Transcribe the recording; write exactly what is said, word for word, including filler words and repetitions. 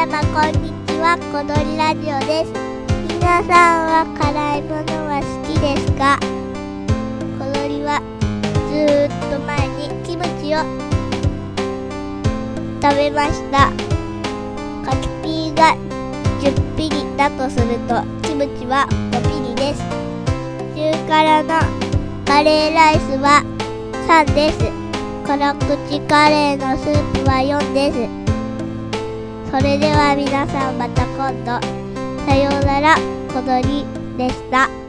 様こんにちは、こどりラジオです。皆さんは辛いものは好きですか？こどりはずーっと前にキムチを食べました。柿ピーがじゅっピリだとするとキムチはごピリです。中辛のカレーライスはさんです。辛口カレーのスープはよんです。それでは皆さんまた今度。さようなら、こどりでした。